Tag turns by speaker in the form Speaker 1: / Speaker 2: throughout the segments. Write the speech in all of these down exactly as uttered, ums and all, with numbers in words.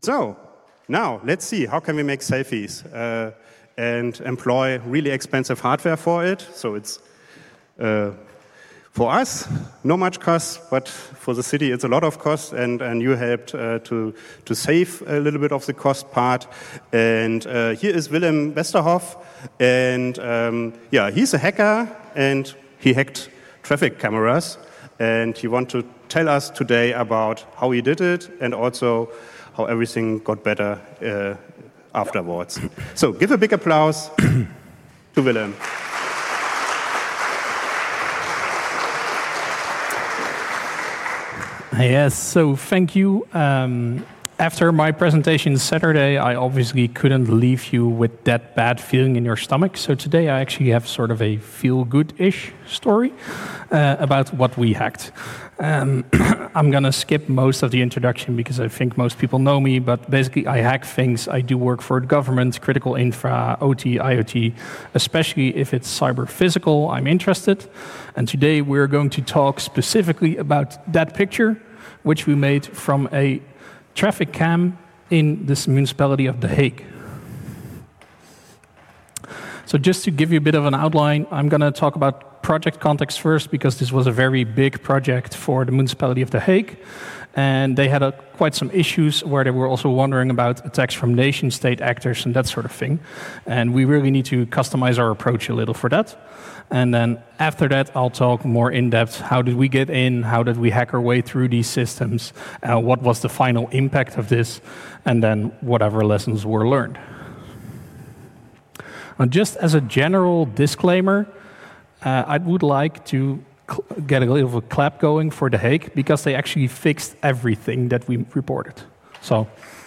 Speaker 1: So now let's see, how can we make selfies uh, and employ really expensive hardware for it? So it's uh, for us, no much cost, but for the city, it's a lot of cost, and, and you helped uh, to, to save a little bit of the cost part. And uh, here is Willem Westerhoff, and um, yeah, he's a hacker, and he hacked traffic cameras, and he wants to tell us today about how he did it, and also how everything got better uh, afterwards. So give a big applause to Willem.
Speaker 2: Yes, so thank you. Um, after my presentation Saturday, I obviously couldn't leave you with that bad feeling in your stomach. So today I actually have sort of a feel-good-ish story uh, about what we hacked. Um, I'm going to skip most of the introduction because I think most people know me, but basically I hack things. I do work for the government, critical infra, O T, IoT, especially if it's cyber-physical, I'm interested. And today we're going to talk specifically about that picture, which we made from a traffic cam in this municipality of The Hague. So just to give you a bit of an outline, I'm going to talk about project context first, because this was a very big project for the municipality of The Hague. And they had a, quite some issues where they were also wondering about attacks from nation-state actors and that sort of thing. And we really need to customize our approach a little for that. And then after that, I'll talk more in depth. How did we get in? How did we hack our way through these systems? Uh, what was the final impact of this? And then whatever lessons were learned. Now, just as a general disclaimer, uh, I would like to get a little of a clap going for The Hague, because they actually fixed everything that we reported. So.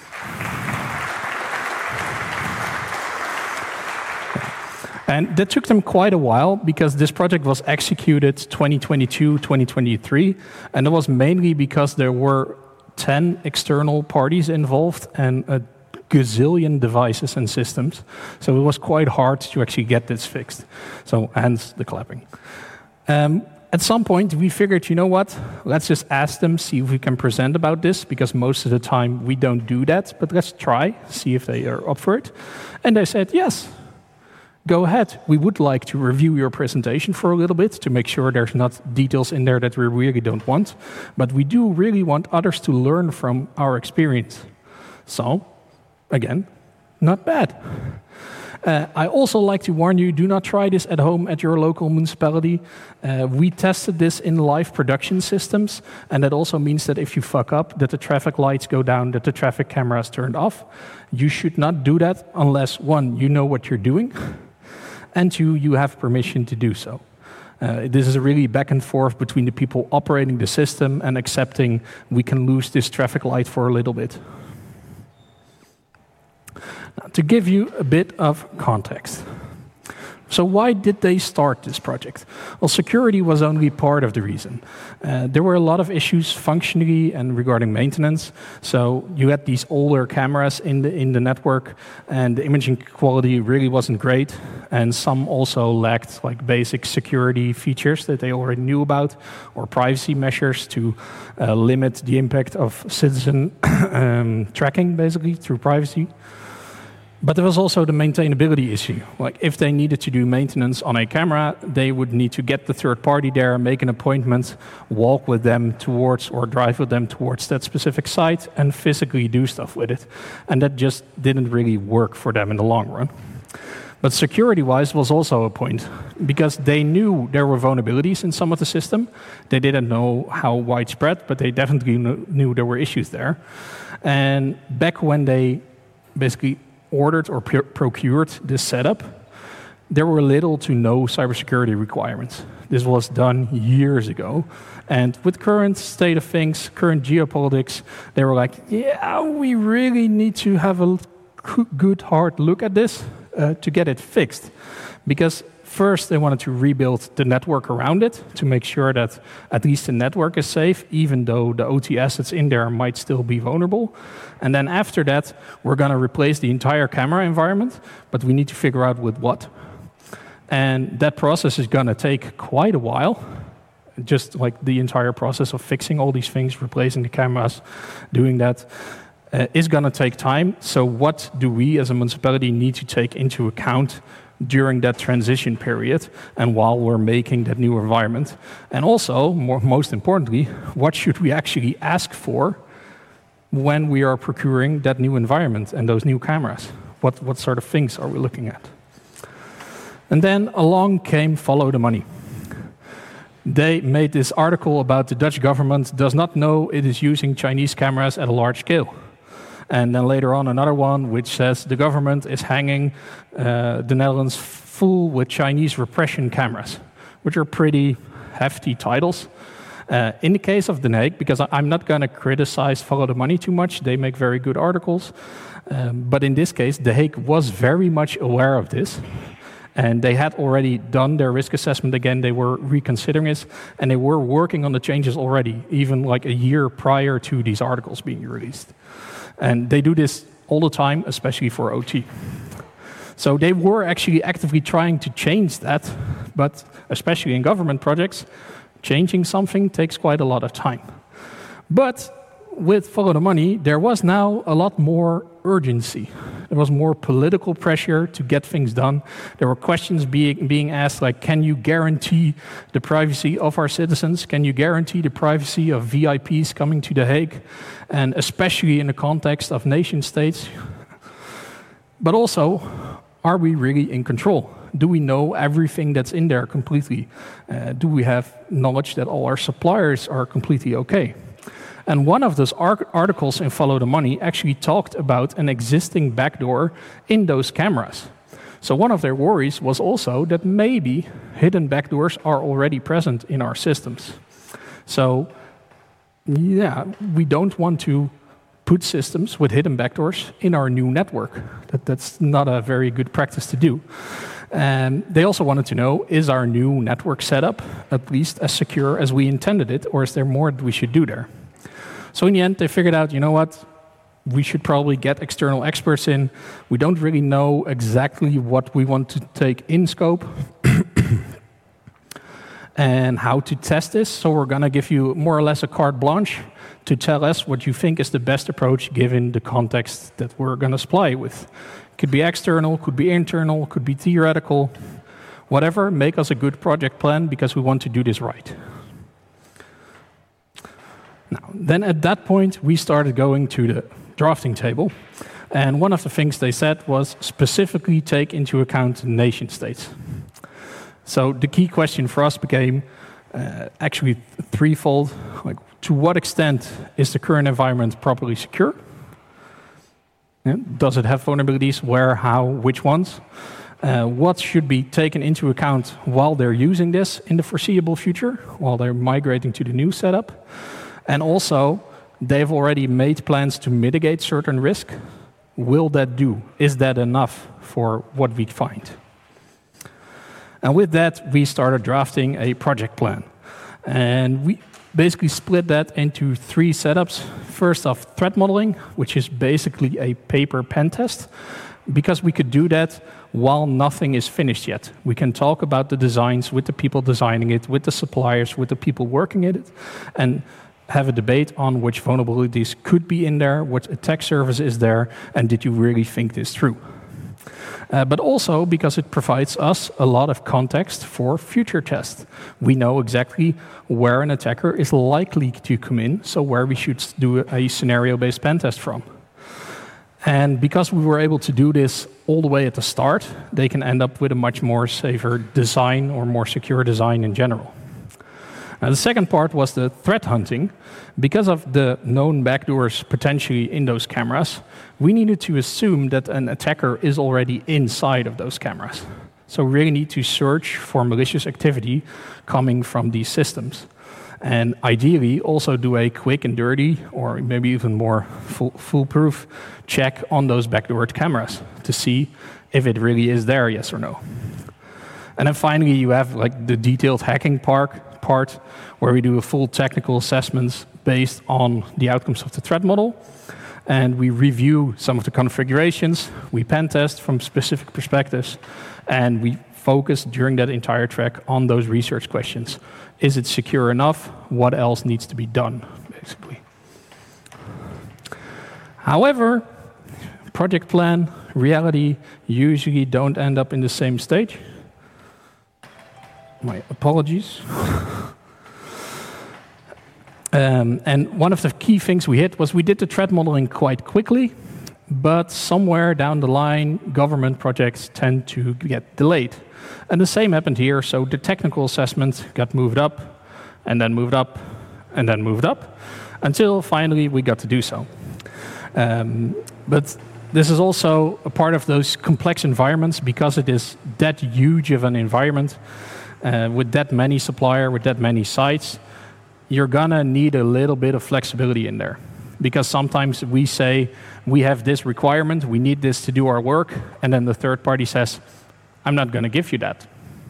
Speaker 2: And that took them quite a while, because this project was executed twenty twenty-two, twenty twenty-three, and it was mainly because there were ten external parties involved and a gazillion devices and systems. So it was quite hard to actually get this fixed. So hence the clapping. Um, At some point, we figured, you know what, let's just ask them, see if we can present about this, because most of the time we don't do that, but let's try, see if they are up for it. And they said, yes, go ahead. We would like to review your presentation for a little bit to make sure there's not details in there that we really don't want, but we do really want others to learn from our experience. So, again, not bad. Uh, I also like to warn you, do not try this at home at your local municipality. Uh, we tested this in live production systems, and that also means that if you fuck up, that the traffic lights go down, that the traffic camera is turned off. You should not do that unless, one, you know what you're doing, and two, you have permission to do so. Uh, this is a really back and forth between the people operating the system and accepting we can lose this traffic light for a little bit. Now, to give you a bit of context. So why did they start this project? Well, security was only part of the reason. Uh, there were a lot of issues functionally and regarding maintenance. So you had these older cameras in the in the network, and the imaging quality really wasn't great. And some also lacked like basic security features that they already knew about, or privacy measures to uh, limit the impact of citizen um, tracking, basically through privacy. But there was also the maintainability issue. Like if they needed to do maintenance on a camera, they would need to get the third party there, make an appointment, walk with them towards or drive with them towards that specific site and physically do stuff with it. And that just didn't really work for them in the long run. But security-wise was also a point, because they knew there were vulnerabilities in some of the system. They didn't know how widespread, but they definitely knew there were issues there. And back when they basically ordered or procured this setup, there were little to no cybersecurity requirements. This was done years ago. And with current state of things, current geopolitics, they were like, yeah, we really need to have a good, hard look at this uh, to get it fixed. Because first, they wanted to rebuild the network around it to make sure that at least the network is safe, even though the O T assets in there might still be vulnerable. And then after that, we're going to replace the entire camera environment, but we need to figure out with what. And that process is going to take quite a while, just like the entire process of fixing all these things, replacing the cameras, doing that. uh, is going to take time. So what do we as a municipality need to take into account during that transition period and while we're making that new environment? And also, more, most importantly, what should we actually ask for when we are procuring that new environment and those new cameras? What, what sort of things are we looking at? And then along came Follow the Money. They made this article about the Dutch government does not know it is using Chinese cameras at a large scale. And then later on another one which says the government is hanging uh, the Netherlands full with Chinese repression cameras, which are pretty hefty titles. Uh, in the case of Den Haag, because I'm not going to criticize Follow the Money too much, they make very good articles. Um, but in this case, Den Haag was very much aware of this. And they had already done their risk assessment again. They were reconsidering it, and they were working on the changes already, even like a year prior to these articles being released. And they do this all the time, especially for O T. So they were actually actively trying to change that, but especially in government projects, changing something takes quite a lot of time. But with Follow the Money, there was now a lot more urgency. There was more political pressure to get things done. There were questions being, being asked like, can you guarantee the privacy of our citizens? Can you guarantee the privacy of V I Ps coming to The Hague? And especially in the context of nation states. But also, are we really in control? Do we know everything that's in there completely? Uh, do we have knowledge that all our suppliers are completely okay? And one of those articles in Follow the Money actually talked about an existing backdoor in those cameras. So one of their worries was also that maybe hidden backdoors are already present in our systems. So yeah, we don't want to put systems with hidden backdoors in our new network. That, that's not a very good practice to do. And they also wanted to know, is our new network setup at least as secure as we intended it, or is there more that we should do there? So in the end, they figured out, you know what, we should probably get external experts in. We don't really know exactly what we want to take in scope and how to test this. So we're going to give you more or less a carte blanche to tell us what you think is the best approach given the context that we're going to supply with. Could be external, could be internal, could be theoretical, whatever. Make us a good project plan because we want to do this right. Now, then at that point, we started going to the drafting table. And one of the things they said was specifically take into account the nation states. So the key question for us became uh, actually threefold. Like, to what extent is the current environment properly secure? Yeah, does it have vulnerabilities? Where, how, which ones? Uh, what should be taken into account while they're using this in the foreseeable future, while they're migrating to the new setup? And also, they've already made plans to mitigate certain risk. Will that do? Is that enough for what we find? And with that, we started drafting a project plan. And we basically split that into three setups. First off, threat modeling, which is basically a paper pen test, because we could do that while nothing is finished yet. We can talk about the designs with the people designing it, with the suppliers, with the people working in it, and have a debate on which vulnerabilities could be in there, what attack surface is there, and did you really think this through? Uh, but also because it provides us a lot of context for future tests. We know exactly where an attacker is likely to come in, so where we should do a scenario-based pen test from. And because we were able to do this all the way at the start, they can end up with a much more safer design or more secure design in general. Now, the second part was the threat hunting. Because of the known backdoors potentially in those cameras, we needed to assume that an attacker is already inside of those cameras. So we really need to search for malicious activity coming from these systems. And ideally, also do a quick and dirty, or maybe even more full, foolproof check on those backdoored cameras to see if it really is there, yes or no. And then finally, you have like the detailed hacking part, part where we do a full technical assessments based on the outcomes of the threat model. And we review some of the configurations, we pen test from specific perspectives, and we focus during that entire track on those research questions. Is it secure enough? What else needs to be done, basically? However, project plan, reality usually don't end up in the same stage. My apologies. um, and one of the key things we hit was we did the threat modeling quite quickly, but somewhere down the line, government projects tend to get delayed. And the same happened here, so the technical assessment got moved up, and then moved up, and then moved up, until finally we got to do so. Um, but this is also a part of those complex environments, because it is that huge of an environment, uh, with that many suppliers, with that many sites, you're gonna need a little bit of flexibility in there. Because sometimes we say, we have this requirement, we need this to do our work, and then the third party says, I'm not gonna give you that.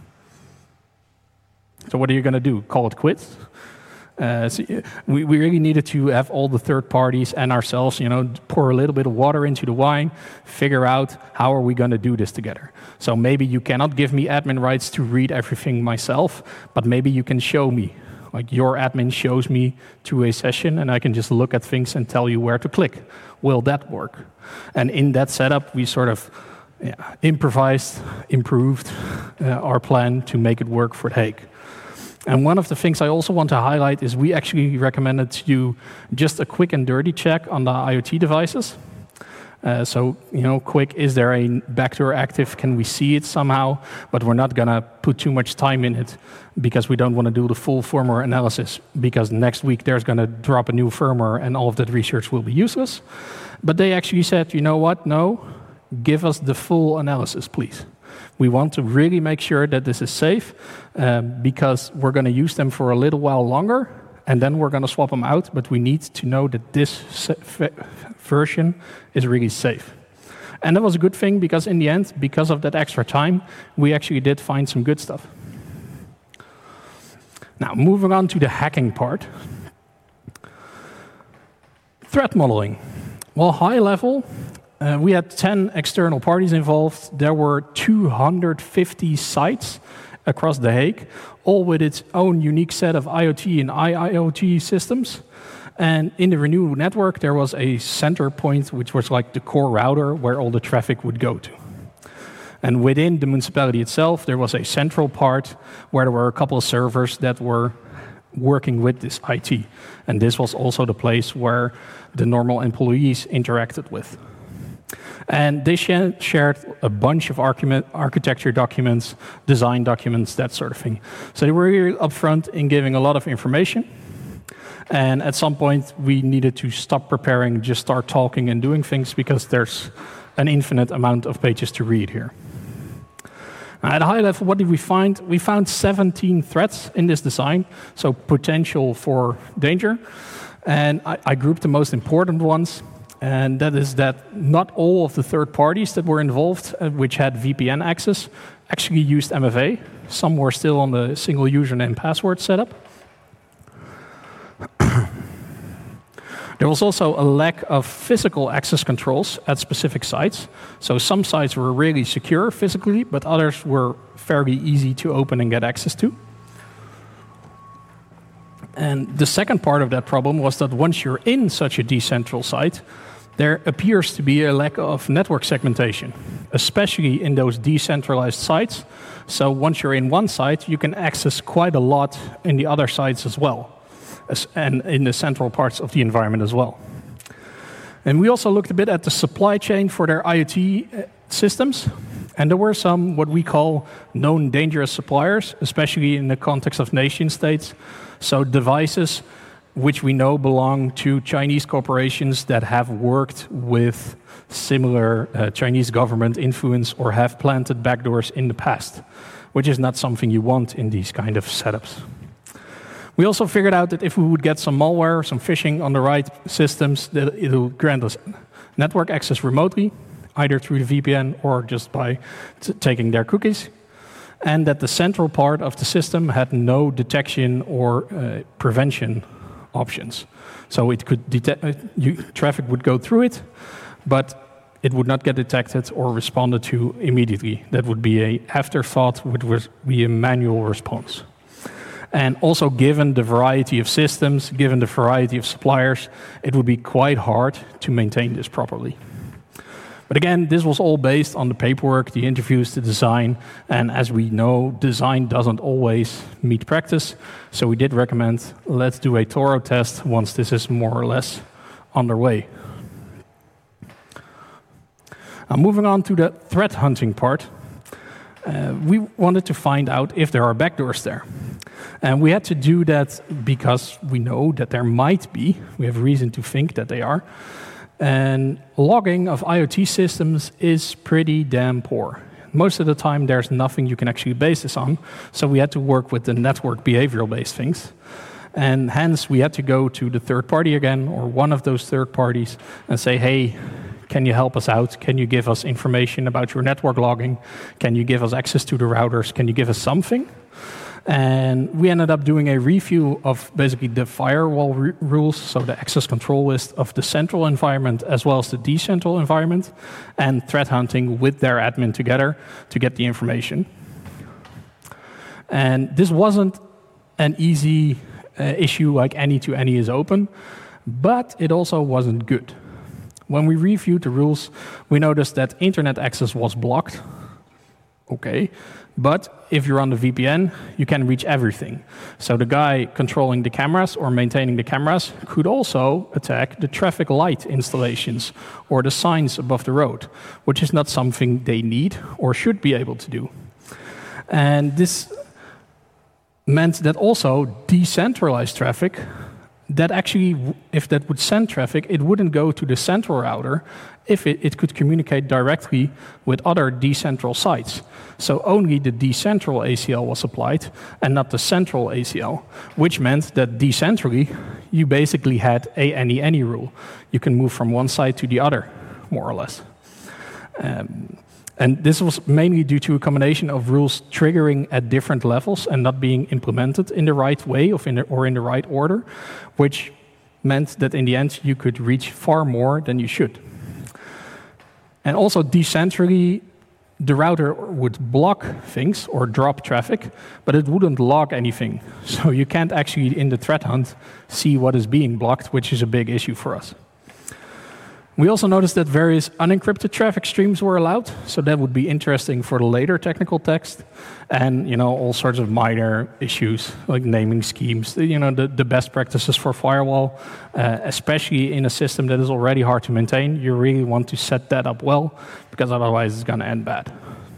Speaker 2: So what are you gonna do, call it quits? Uh, so we, we really needed to have all the third parties and ourselves, you know, pour a little bit of water into the wine, figure out how are we going to do this together. So maybe you cannot give me admin rights to read everything myself, but maybe you can show me. Like your admin shows me to a session, and I can just look at things and tell you where to click. Will that work? And in that setup, we sort of yeah, improvised, improved uh, our plan to make it work for The Hague. And one of the things I also want to highlight is we actually recommended to do just a quick and dirty check on the IoT devices. Uh, so, you know, quick, is there a backdoor active? Can we see it somehow? But we're not going to put too much time in it because we don't want to do the full firmware analysis, because next week there's going to drop a new firmware and all of that research will be useless. But they actually said, you know what, no, give us the full analysis, please. We want to really make sure that this is safe um, because we're going to use them for a little while longer, and then we're going to swap them out, but we need to know that this version is really safe. And that was a good thing, because in the end, because of that extra time, we actually did find some good stuff. Now, moving on to the hacking part. Threat modeling. Well, high level, Uh, we had ten external parties involved. There were two hundred fifty sites across The Hague, all with its own unique set of IoT and I I O T systems. And in the Renew network, there was a center point, which was like the core router where all the traffic would go to. And within the municipality itself, there was a central part where there were a couple of servers that were working with this I T. And this was also the place where the normal employees interacted with. And they shared a bunch of architecture documents, design documents, that sort of thing. So they were really upfront in giving a lot of information. And at some point, we needed to stop preparing, just start talking and doing things, because there's an infinite amount of pages to read here. Now, at a high level, what did we find? We found seventeen threats in this design, so potential for danger. And I, I grouped the most important ones. And that is that not all of the third parties that were involved, uh, which had V P N access, actually used M F A. Some were still on the single username password setup. There was also a lack of physical access controls at specific sites. So some sites were really secure physically, but others were fairly easy to open and get access to. And the second part of that problem was that once you're in such a decentral site, there appears to be a lack of network segmentation, especially in those decentralized sites. So once you're in one site, you can access quite a lot in the other sites as well, as, and in the central parts of the environment as well. And we also looked a bit at the supply chain for their IoT systems. And there were some what we call known dangerous suppliers, especially in the context of nation states. So devices which we know belong to Chinese corporations that have worked with similar uh, Chinese government influence or have planted backdoors in the past, which is not something you want in these kind of setups. We also figured out that if we would get some malware, some phishing on the right systems, that it'll grant us network access remotely, either through the V P N or just by t taking their cookies, and that the central part of the system had no detection or uh, prevention options. So it could detect, uh, you, traffic would go through it, but it would not get detected or responded to immediately. That would be a afterthought, which would be a manual response. And also, given the variety of systems, given the variety of suppliers, it would be quite hard to maintain this properly. But again, this was all based on the paperwork, the interviews, the design, and as we know, design doesn't always meet practice, so we did recommend let's do a thorough test once this is more or less underway. Now, moving on to the threat hunting part, uh, we wanted to find out if there are backdoors there. And we had to do that because we know that there might be, we have reason to think that they are, and logging of IoT systems is pretty damn poor. Most of the time, there's nothing you can actually base this on, so we had to work with the network behavioral-based things. And hence, we had to go to the third party again, or one of those third parties, and say, hey, can you help us out? Can you give us information about your network logging? Can you give us access to the routers? Can you give us something? And we ended up doing a review of basically the firewall rules, so the access control list of the central environment as well as the decentral environment, and threat hunting with their admin together to get the information. And this wasn't an easy uh, issue like any to any is open, but it also wasn't good. When we reviewed the rules, we noticed that internet access was blocked. Okay, but if you're on the V P N, you can reach everything. So the guy controlling the cameras or maintaining the cameras could also attack the traffic light installations or the signs above the road, which is not something they need or should be able to do. And this meant that also decentralized traffic, that actually, if that would send traffic, it wouldn't go to the central router if it, it could communicate directly with other decentral sites. So only the decentral A C L was applied and not the central A C L, which meant that decentrally, you basically had a any-any rule. You can move from one side to the other, more or less. Um, And this was mainly due to a combination of rules triggering at different levels and not being implemented in the right way or in the, or in the right order, which meant that in the end you could reach far more than you should. And also decentrally, the router would block things or drop traffic, but it wouldn't log anything. So you can't actually, in the threat hunt, see what is being blocked, which is a big issue for us. We also noticed that various unencrypted traffic streams were allowed, so that would be interesting for the later technical text, and you know all sorts of minor issues like naming schemes, you know the, the best practices for firewall, uh, especially in a system that is already hard to maintain. You really want to set that up well, because otherwise it's going to end bad.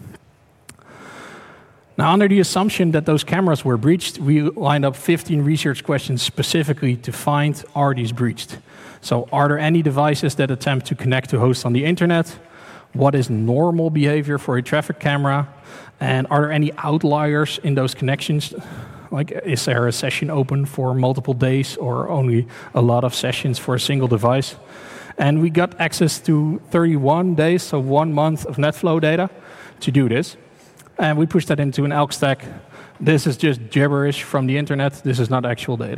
Speaker 2: Now, under the assumption that those cameras were breached, we lined up fifteen research questions specifically to find, are these breached? So are there any devices that attempt to connect to hosts on the internet? What is normal behavior for a traffic camera? And are there any outliers in those connections? Like, is there a session open for multiple days or only a lot of sessions for a single device? And we got access to thirty-one days, so one month of NetFlow data to do this. And we pushed that into an Elk stack. This is just gibberish from the internet. This is not actual data.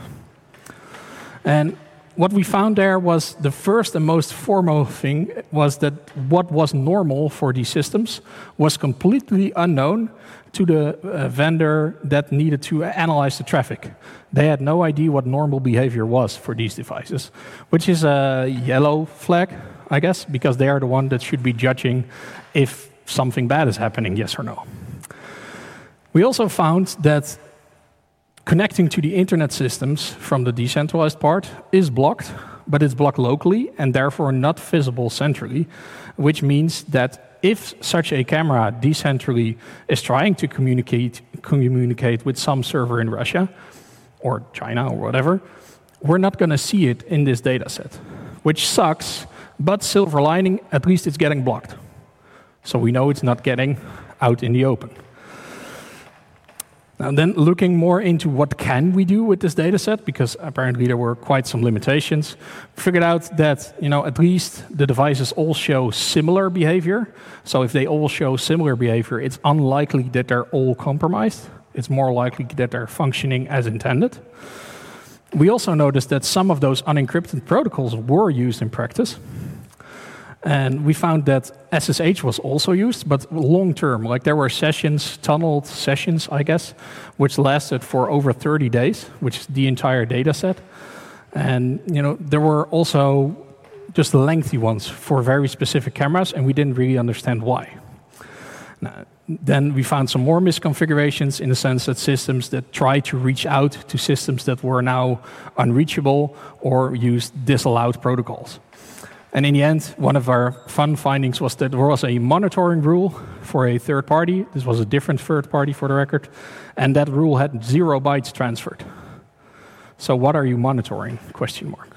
Speaker 2: And what we found there was the first and most formal thing was that what was normal for these systems was completely unknown to the uh, vendor that needed to analyze the traffic. They had no idea what normal behavior was for these devices, which is a yellow flag, I guess, because they are the one that should be judging if something bad is happening, yes or no. We also found that connecting to the internet systems from the decentralized part is blocked, but it's blocked locally and therefore not visible centrally, which means that if such a camera decentrally is trying to communicate, communicate with some server in Russia or China or whatever, we're not going to see it in this data set, which sucks, but silver lining, at least it's getting blocked. So we know it's not getting out in the open. Now then, looking more into what can we do with this data set, because apparently there were quite some limitations, we figured out that you know at least the devices all show similar behavior. So if they all show similar behavior, it's unlikely that they're all compromised. It's more likely that they're functioning as intended. We also noticed that some of those unencrypted protocols were used in practice. And we found that S S H was also used, but long term. Like there were sessions, tunneled sessions, I guess, which lasted for over thirty days, which is the entire data set. And you know, there were also just lengthy ones for very specific cameras, and we didn't really understand why. Now, then we found some more misconfigurations in the sense that systems that tried to reach out to systems that were now unreachable or used disallowed protocols. And in the end, one of our fun findings was that there was a monitoring rule for a third party. This was a different third party for the record. And that rule had zero bytes transferred. So what are you monitoring? Question mark.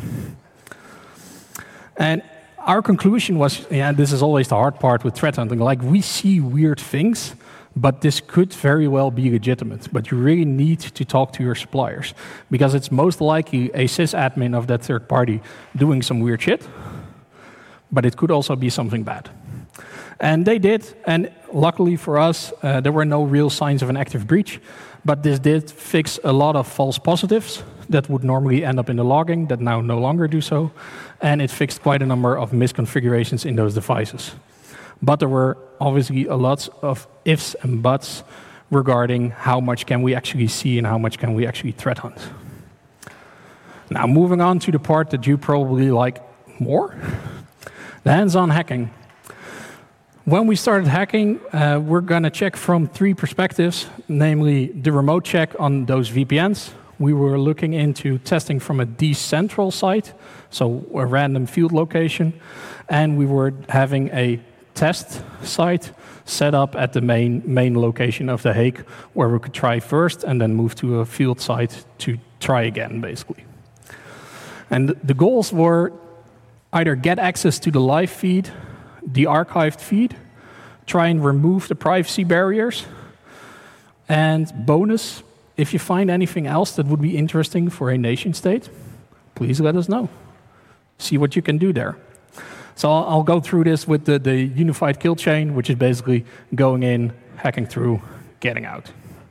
Speaker 2: And our conclusion was, yeah, this is always the hard part with threat hunting. Like, we see weird things, but this could very well be legitimate. But you really need to talk to your suppliers, because it's most likely a sysadmin of that third party doing some weird shit, but it could also be something bad. And they did, and luckily for us, uh, there were no real signs of an active breach, but this did fix a lot of false positives that would normally end up in the logging that now no longer do so, and it fixed quite a number of misconfigurations in those devices. But there were obviously a lot of ifs and buts regarding how much can we actually see and how much can we actually threat hunt. Now, moving on to the part that you probably like more, the hands-on hacking. When we started hacking, uh, we're going to check from three perspectives, namely the remote check on those V P Ns. We were looking into testing from a decentral site, so a random field location, and we were having a test site set up at the main main location of The Hague, where we could try first and then move to a field site to try again, basically. And the goals were either get access to the live feed, the archived feed, try and remove the privacy barriers, and bonus, if you find anything else that would be interesting for a nation state, please let us know. See what you can do there. So I'll, I'll go through this with the, the unified kill chain, which is basically going in, hacking through, getting out.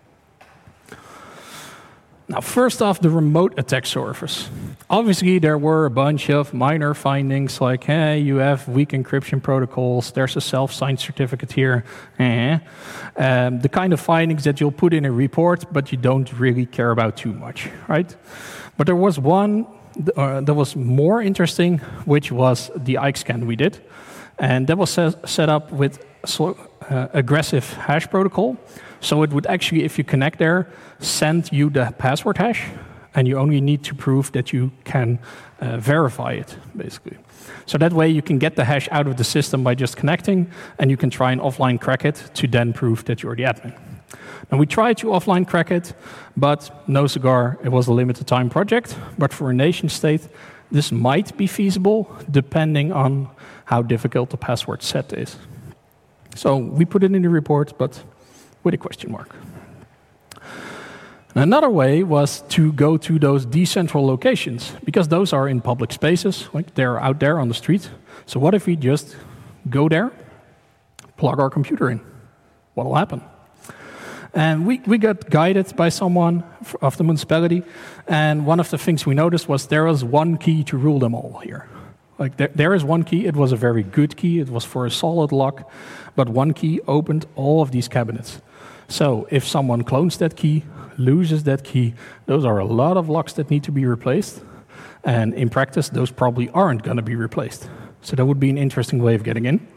Speaker 2: Now, first off, the remote attack surface. Obviously, there were a bunch of minor findings, like, hey, you have weak encryption protocols, there's a self-signed certificate here, eh. um, the kind of findings that you'll put in a report, but you don't really care about too much, right? But there was one uh, that was more interesting, which was the I K E scan we did. And that was set, set up with so, uh, aggressive hash protocol. So it would actually, if you connect there, send you the password hash, and you only need to prove that you can uh, verify it, basically. So that way you can get the hash out of the system by just connecting, and you can try and offline crack it to then prove that you're the admin. Now, we tried to offline crack it, but no cigar, it was a limited time project. But for a nation state, this might be feasible, depending on how difficult the password set is. So we put it in the report, but with a question mark. Another way was to go to those decentral locations, because those are in public spaces, like they're out there on the street. So what if we just go there, plug our computer in? What will happen? And we, we got guided by someone of the municipality, and one of the things we noticed was there was one key to rule them all here. Like there, there is one key, it was a very good key, it was for a solid lock, but one key opened all of these cabinets. So if someone clones that key, loses that key, those are a lot of locks that need to be replaced. And in practice, those probably aren't going to be replaced. So that would be an interesting way of getting in.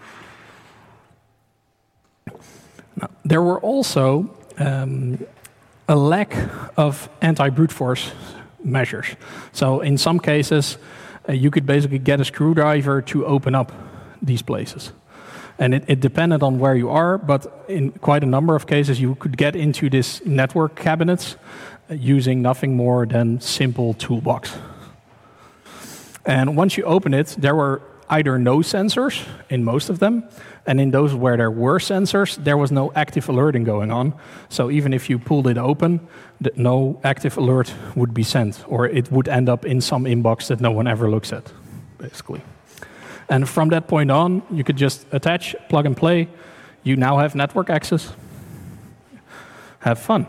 Speaker 2: Now, there were also um, a lack of anti-brute force measures. So in some cases, uh, you could basically get a screwdriver to open up these places. And it, it depended on where you are, but in quite a number of cases, you could get into this network cabinets uh, using nothing more than simple toolbox. And once you open it, there were either no sensors in most of them, and in those where there were sensors, there was no active alerting going on. So even if you pulled it open, the, no active alert would be sent, or it would end up in some inbox that no one ever looks at, basically. And from that point on, you could just attach, plug and play. You now have network access. Have fun.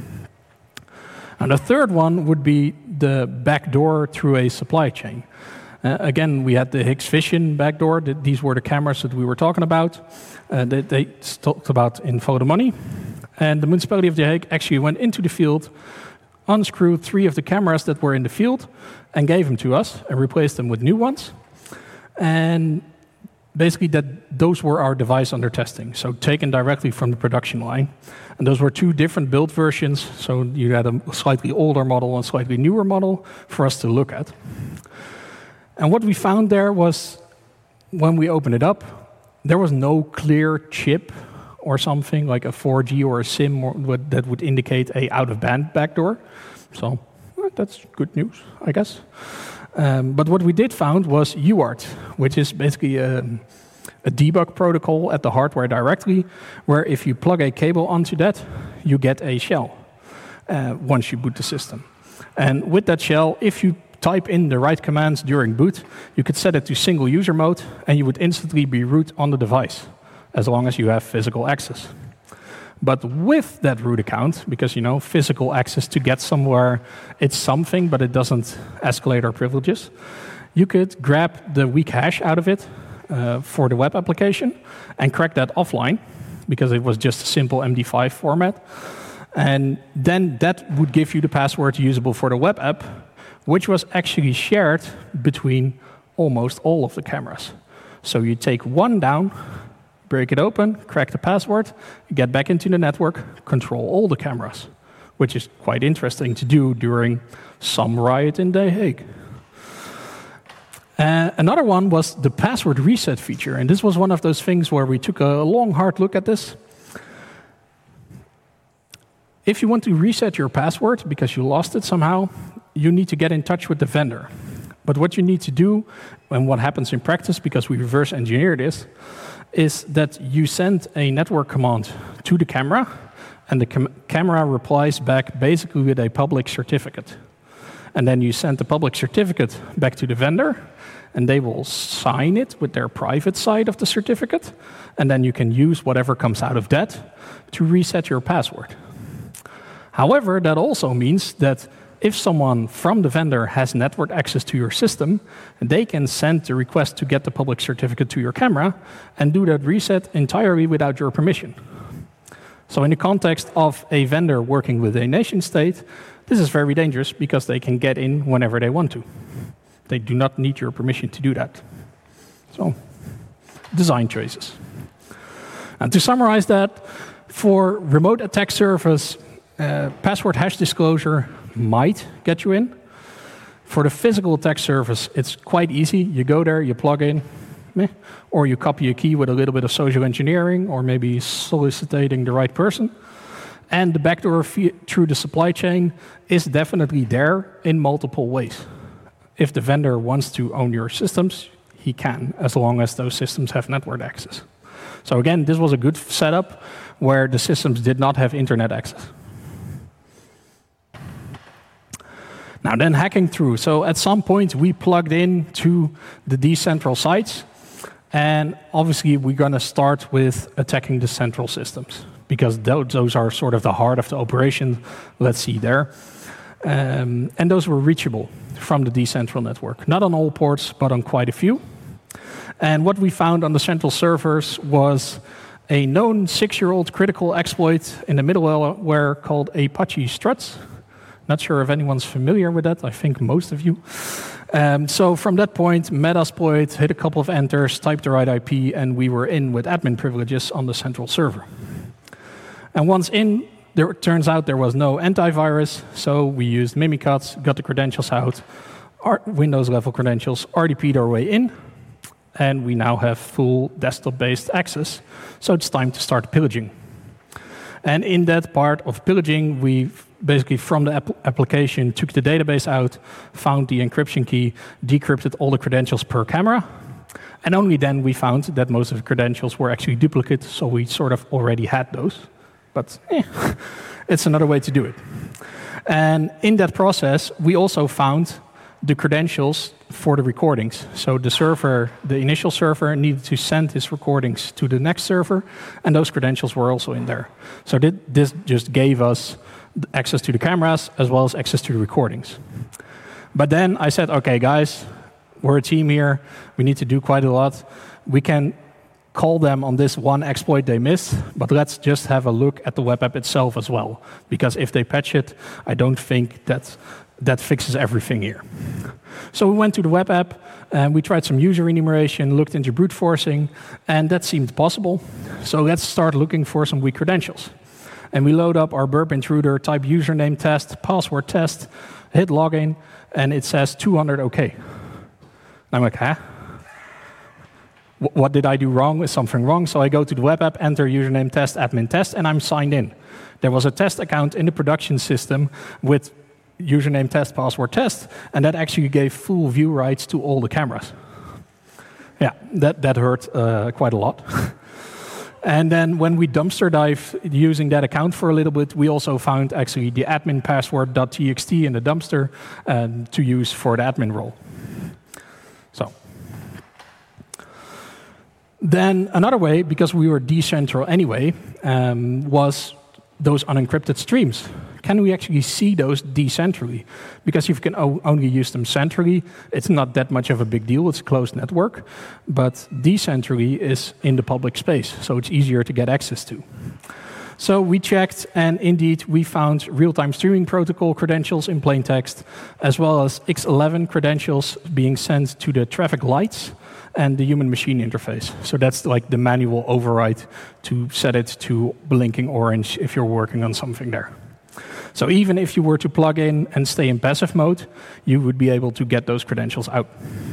Speaker 2: And the third one would be the backdoor through a supply chain. Uh, again, we had the Higgs Vision backdoor. These were the cameras that we were talking about. Uh, they, they talked about in Follow the Money. And the municipality of The Hague actually went into the field, unscrewed three of the cameras that were in the field, and gave them to us and replaced them with new ones. And basically, that those were our device under testing, so taken directly from the production line. And those were two different build versions, so you had a slightly older model and slightly newer model for us to look at. And what we found there was, when we opened it up, there was no clear chip or something like a four G or a SIM or what, that would indicate a out-of-band backdoor. So well, that's good news, I guess. Um, but what we did find was U A R T, which is basically a, a debug protocol at the hardware directly, where if you plug a cable onto that, you get a shell uh, once you boot the system. And with that shell, if you type in the right commands during boot, you could set it to single user mode, and you would instantly be root on the device, as long as you have physical access. But with that root account, because you know physical access to get somewhere, it's something, but it doesn't escalate our privileges, you could grab the weak hash out of it uh, for the web application and crack that offline, because it was just a simple M D five format. And then that would give you the password usable for the web app, which was actually shared between almost all of the cameras. So you take one down, break it open, crack the password, get back into the network, control all the cameras, which is quite interesting to do during some riot in The Hague. Uh, another one was the password reset feature, and this was one of those things where we took a long, hard look at this. If you want to reset your password because you lost it somehow, you need to get in touch with the vendor. But what you need to do, and what happens in practice, because we reverse engineer this, is that you send a network command to the camera, and the cam camera replies back basically with a public certificate. And then you send the public certificate back to the vendor, and they will sign it with their private side of the certificate, and then you can use whatever comes out of that to reset your password. However, that also means that if someone from the vendor has network access to your system, they can send the request to get the public certificate to your camera and do that reset entirely without your permission. So in the context of a vendor working with a nation state, this is very dangerous because they can get in whenever they want to. They do not need your permission to do that. So, design choices. And to summarize that, for remote attack surface, uh, password hash disclosure might get you in. For the physical attack surface, it's quite easy. You go there, you plug in, meh, or you copy a key with a little bit of social engineering, or maybe soliciting the right person. And the backdoor through the supply chain is definitely there in multiple ways. If the vendor wants to own your systems, he can, as long as those systems have network access. So again, this was a good setup where the systems did not have internet access. Now then, hacking through. So at some point, we plugged in to the decentral sites. And obviously, we're going to start with attacking the central systems, because those are sort of the heart of the operation. Let's see there. Um, and those were reachable from the decentral network. Not on all ports, but on quite a few. And what we found on the central servers was a known six-year-old critical exploit in the middleware called Apache Struts. Not sure if anyone's familiar with that. I think most of you. Um, so from that point, Metasploit hit a couple of enters, typed the right I P, and we were in with admin privileges on the central server. And once in, there turns out there was no antivirus, so we used Mimikatz, got the credentials out, our Windows level credentials, R D P'd our way in, and we now have full desktop-based access. So it's time to start pillaging. And in that part of pillaging, we basically from the ap application took the database out, found the encryption key, decrypted all the credentials per camera, and only then we found that most of the credentials were actually duplicate, so we sort of already had those. But eh, it's another way to do it. And in that process, we also found the credentials for the recordings. So the server, the initial server, needed to send his recordings to the next server, and those credentials were also in there. So this just gave us access to the cameras as well as access to the recordings. But then I said, okay, guys, we're a team here. We need to do quite a lot. We can call them on this one exploit they missed, but let's just have a look at the web app itself as well. Because if they patch it, I don't think that that fixes everything here. So we went to the web app, and we tried some user enumeration, looked into brute forcing, and that seemed possible. So let's start looking for some weak credentials. And we load up our burp intruder, type username test, password test, hit login, and it says two hundred OK. And I'm like, huh? What did I do wrong? Is something wrong? So I go to the web app, enter username test, admin test, and I'm signed in. There was a test account in the production system with username test, password test, and that actually gave full view rights to all the cameras. Yeah, that, that hurt uh, quite a lot. And then when we dumpster dive using that account for a little bit, we also found actually the admin password.txt in the dumpster um, to use for the admin role. So. Then another way, because we were decentral anyway, um, was those unencrypted streams. Can we actually see those decentrally? Because if you can o only use them centrally, it's not that much of a big deal. It's a closed network. But decentrally is in the public space, so it's easier to get access to. So we checked, and indeed, we found real-time streaming protocol credentials in plain text, as well as X eleven credentials being sent to the traffic lights and the human-machine interface. So that's like the manual override to set it to blinking orange if you're working on something there. So even if you were to plug in and stay in passive mode, you would be able to get those credentials out.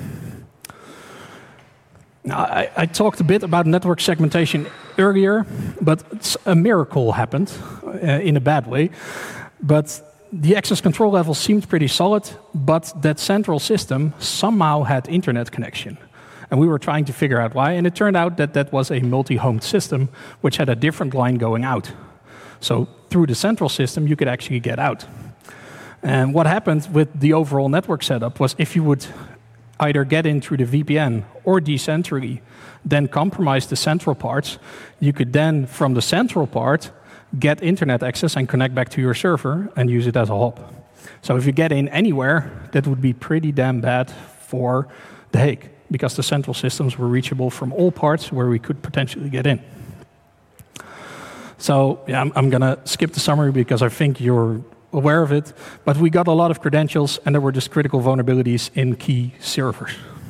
Speaker 2: Now, I, I talked a bit about network segmentation earlier, but a miracle happened uh, in a bad way. But the access control level seemed pretty solid, but that central system somehow had internet connection. And we were trying to figure out why, and it turned out that that was a multi-homed system which had a different line going out. So through the central system, you could actually get out. And what happened with the overall network setup was if you would either get in through the V P N or decentrally, then compromise the central parts, you could then, from the central part, get internet access and connect back to your server and use it as a hop. So if you get in anywhere, that would be pretty damn bad for The Hague, because the central systems were reachable from all parts where we could potentially get in. So yeah, I'm, I'm going to skip the summary because I think you're aware of it. But we got a lot of credentials, and there were just critical vulnerabilities in key servers.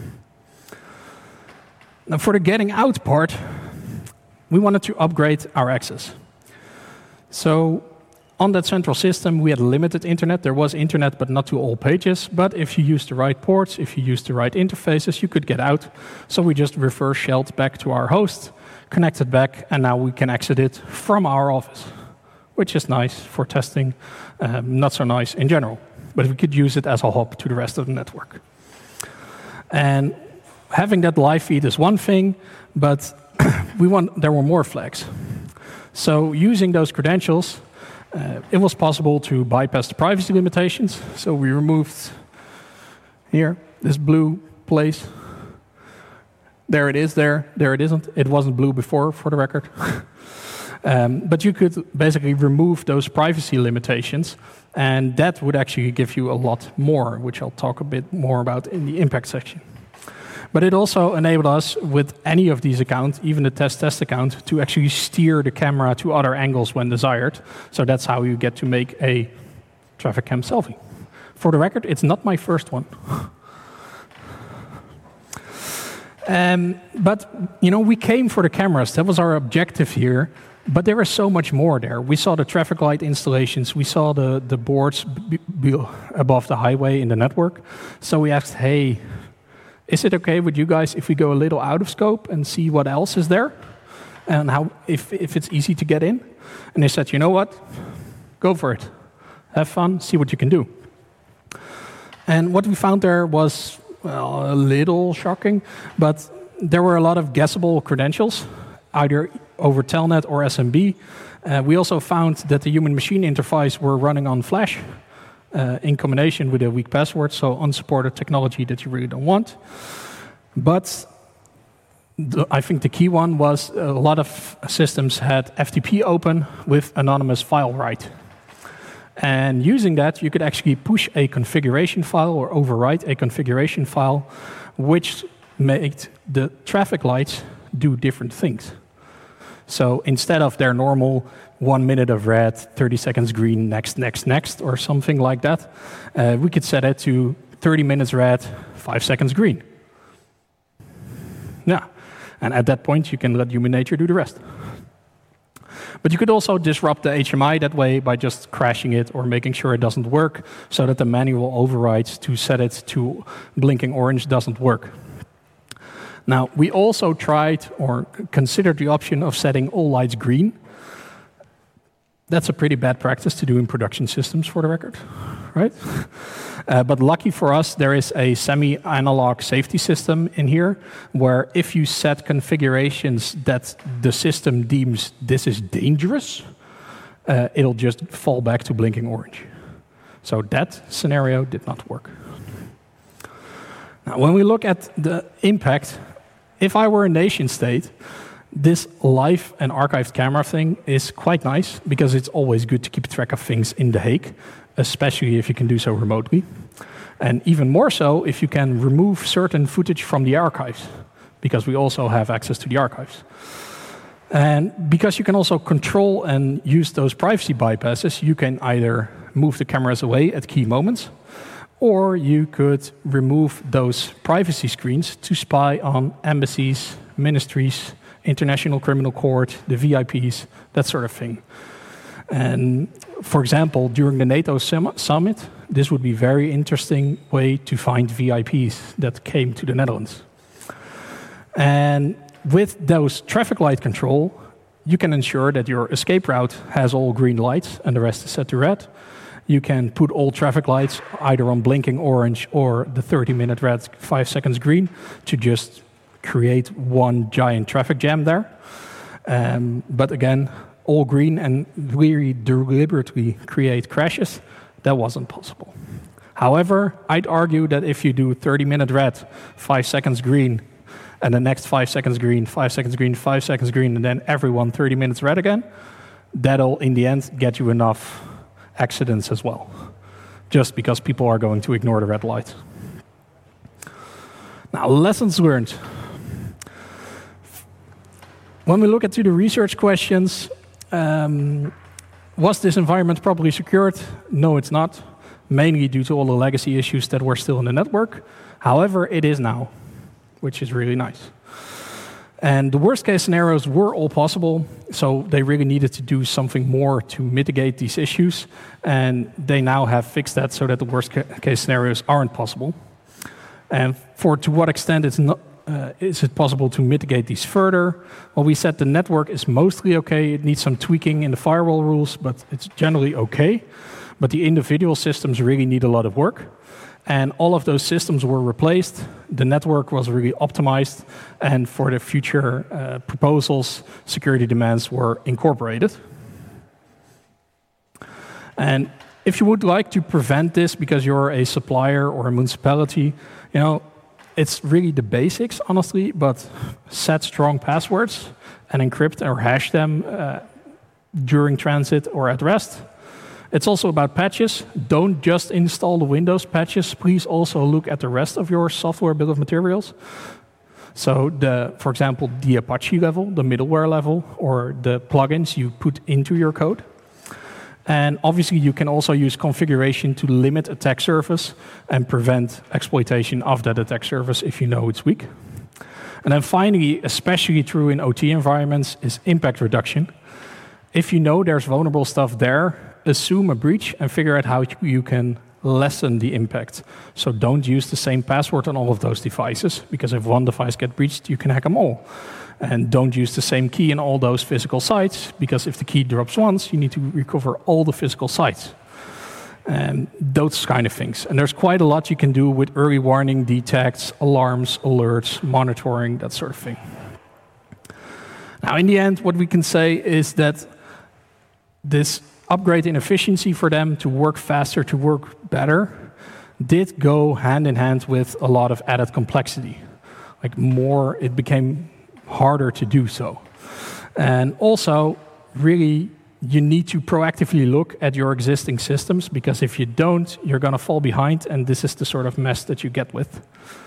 Speaker 2: Now, for the getting out part, we wanted to upgrade our access. So on that central system, we had limited internet. There was internet, but not to all pages. But if you used the right ports, if you used the right interfaces, you could get out. So we just reverse shelled back to our host, connected back, and now we can exit it from our office, which is nice for testing, um, not so nice in general. But we could use it as a hop to the rest of the network. And having that live feed is one thing, but we want there were more flags. So using those credentials, uh, it was possible to bypass the privacy limitations. So we removed here this blue place. There it is there. There it isn't. It wasn't blue before, for the record. um, but you could basically remove those privacy limitations, and that would actually give you a lot more, which I'll talk a bit more about in the impact section. But it also enabled us, with any of these accounts, even the test-test account, to actually steer the camera to other angles when desired. So that's how you get to make a traffic cam selfie. For the record, it's not my first one. Um, but, you know, we came for the cameras. That was our objective here. But there was so much more there. We saw the traffic light installations. We saw the, the boards b b above the highway in the network. So we asked, hey, is it okay with you guys if we go a little out of scope and see what else is there? And how if, if it's easy to get in? And they said, you know what? Go for it. Have fun. See what you can do. And what we found there was, well, a little shocking, but there were a lot of guessable credentials, either over Telnet or S M B. Uh, we also found that the human-machine interface were running on Flash uh, in combination with a weak password, so unsupported technology that you really don't want. But the, I think the key one was a lot of systems had F T P open with anonymous file write. And using that, you could actually push a configuration file or overwrite a configuration file which made the traffic lights do different things. So instead of their normal one minute of red, thirty seconds green, next, next, next, or something like that, uh, we could set it to thirty minutes red, five seconds green. Yeah, and at that point, you can let human nature do the rest. But you could also disrupt the H M I that way by just crashing it or making sure it doesn't work so that the manual overrides to set it to blinking orange doesn't work. Now, we also tried or considered the option of setting all lights green. That's a pretty bad practice to do in production systems, for the record, right? Uh, but lucky for us, there is a semi-analog safety system in here, where if you set configurations that the system deems this is dangerous, uh, it'll just fall back to blinking orange. So that scenario did not work. Now, when we look at the impact, if I were a nation state, this live and archived camera thing is quite nice because it's always good to keep track of things in The Hague, especially if you can do so remotely. And even more so if you can remove certain footage from the archives, because we also have access to the archives. And because you can also control and use those privacy bypasses, you can either move the cameras away at key moments, or you could remove those privacy screens to spy on embassies, ministries, International Criminal Court, the V I Ps, that sort of thing. And for example, during the NATO summit, this would be a very interesting way to find V I Ps that came to the Netherlands. And with those traffic light control, you can ensure that your escape route has all green lights and the rest is set to red. You can put all traffic lights either on blinking orange or the thirty minute red, five seconds green to just create one giant traffic jam there. Um, but again, all green and really deliberately create crashes, that wasn't possible. However, I'd argue that if you do thirty minute red, five seconds green, and the next five seconds green, five seconds green, five seconds green, and then everyone thirty minutes red again, that'll in the end get you enough accidents as well, just because people are going to ignore the red light. Now, lessons learned. When we look at the research questions, um, was this environment properly secured? No, it's not, mainly due to all the legacy issues that were still in the network. However, it is now, which is really nice. And the worst case scenarios were all possible, so they really needed to do something more to mitigate these issues, and they now have fixed that so that the worst case scenarios aren't possible. And for to what extent it's not, uh, is it possible to mitigate these further? Well, we said the network is mostly okay. It needs some tweaking in the firewall rules, but it's generally okay. But the individual systems really need a lot of work. And all of those systems were replaced. The network was really optimized. And for the future uh, proposals, security demands were incorporated. And if you would like to prevent this because you're a supplier or a municipality, you know, it's really the basics, honestly, but set strong passwords and encrypt or hash them uh, during transit or at rest. It's also about patches. Don't just install the Windows patches. Please also look at the rest of your software bill of materials. So, the, for example, the Apache level, the middleware level, or the plugins you put into your code. And obviously, you can also use configuration to limit attack surface and prevent exploitation of that attack surface if you know it's weak. And then finally, especially true in O T environments, is impact reduction. If you know there's vulnerable stuff there, assume a breach and figure out how you can lessen the impact. So don't use the same password on all of those devices, because if one device gets breached, you can hack them all. And don't use the same key in all those physical sites, because if the key drops once, you need to recover all the physical sites. And those kind of things. And there's quite a lot you can do with early warning, detects, alarms, alerts, monitoring, that sort of thing. Now, in the end, what we can say is that this upgrade in efficiency for them to work faster, to work better, did go hand in hand with a lot of added complexity. Like more, it became harder to do so. And also, really, you need to proactively look at your existing systems, because if you don't, you're going to fall behind, and this is the sort of mess that you get with.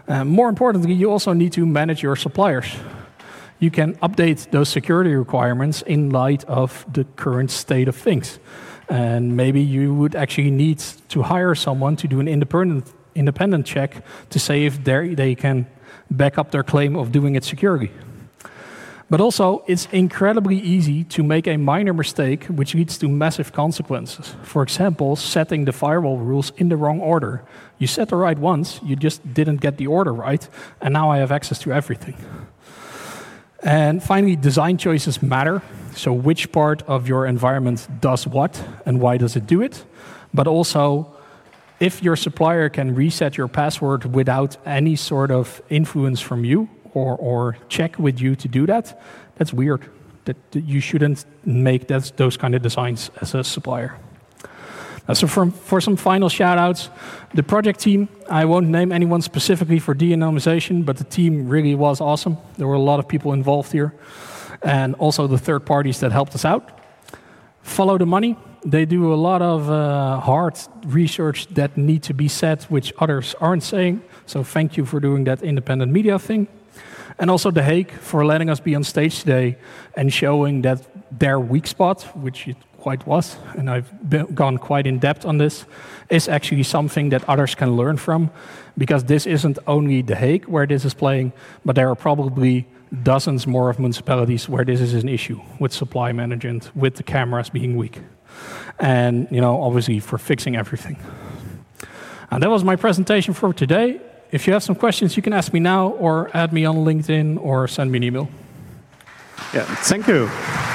Speaker 2: Uh, more importantly, you also need to manage your suppliers. You can update those security requirements in light of the current state of things. And maybe you would actually need to hire someone to do an independent, independent check to say if they can back up their claim of doing it securely. But also, it's incredibly easy to make a minor mistake which leads to massive consequences. For example, setting the firewall rules in the wrong order. You set the right ones, you just didn't get the order right, and now I have access to everything. And finally, design choices matter. So which part of your environment does what, and why does it do it? But also, if your supplier can reset your password without any sort of influence from you, Or, or check with you to do that, that's weird. That, that you shouldn't make that, those kind of designs as a supplier. Uh, so for, for some final shout-outs, the project team, I won't name anyone specifically for de-anonymization, but the team really was awesome. There were a lot of people involved here. And also the third parties that helped us out. Follow the money. They do a lot of uh, hard research that need to be said, which others aren't saying. So thank you for doing that independent media thing. And also The Hague for letting us be on stage today and showing that their weak spot, which it quite was, and I've been, gone quite in depth on this, is actually something that others can learn from, because this isn't only The Hague where this is playing, but there are probably dozens more of municipalities where this is an issue with supply management, with the cameras being weak, and you know, obviously for fixing everything. And that was my presentation for today. If you have some questions, you can ask me now, or add me on LinkedIn, or send me an email.
Speaker 1: Yeah, thank you.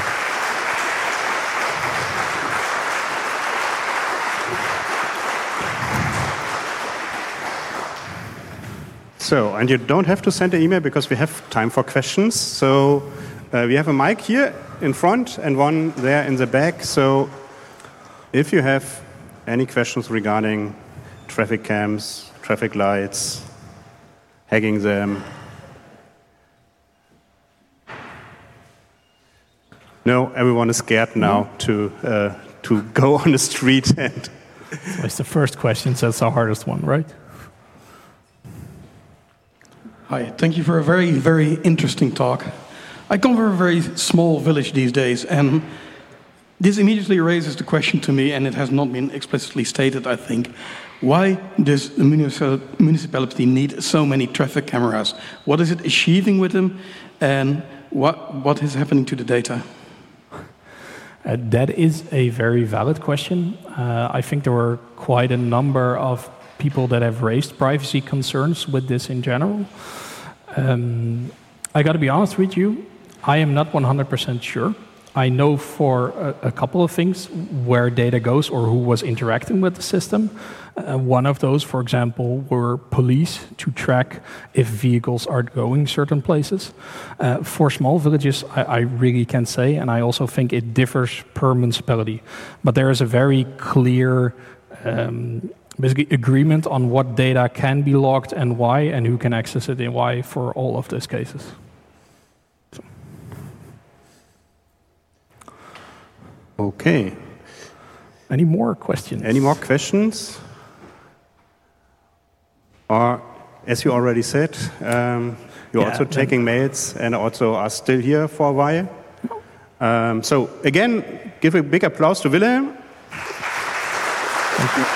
Speaker 1: So, and you don't have to send an email because we have time for questions. So uh, we have a mic here in front and one there in the back. So if you have any questions regarding traffic cams, traffic lights, hacking them. No, everyone is scared now to uh, to go on the street. And
Speaker 2: so it's the first question, so it's the hardest one, right?
Speaker 3: Hi, thank you for a very, very interesting talk. I come from a very small village these days, and this immediately raises the question to me, and it has not been explicitly stated, I think. Why does the municipality need so many traffic cameras? What is it achieving with them, and what, what is happening to the data?
Speaker 2: Uh, that is a very valid question. Uh, I think there were quite a number of people that have raised privacy concerns with this in general. Um, I got to be honest with you, I am not one hundred percent sure. I know for a, a couple of things where data goes or who was interacting with the system. Uh, one of those, for example, were police to track if vehicles are going certain places. Uh, for small villages, I, I really can't say, and I also think it differs per municipality. But there is a very clear um, basically agreement on what data can be logged and why, and who can access it and why for all of those cases.
Speaker 1: Okay.
Speaker 2: Any more questions?
Speaker 1: Any more questions? Or, as you already said, um, you're yeah, also taking mails and also are still here for a while. Um, so, again, give a big applause to Wilhelm.
Speaker 2: Thank you.